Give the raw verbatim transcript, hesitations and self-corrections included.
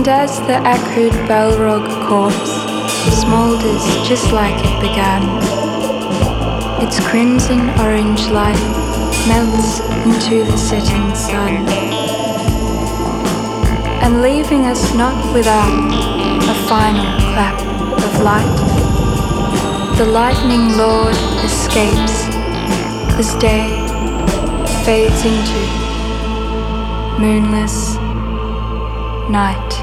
And as the acrid Balrog corpse smoulders just like it began, its crimson orange light melts into the setting sun, and leaving us not without a final clap of light, the lightning lord escapes as day fades into moonless night.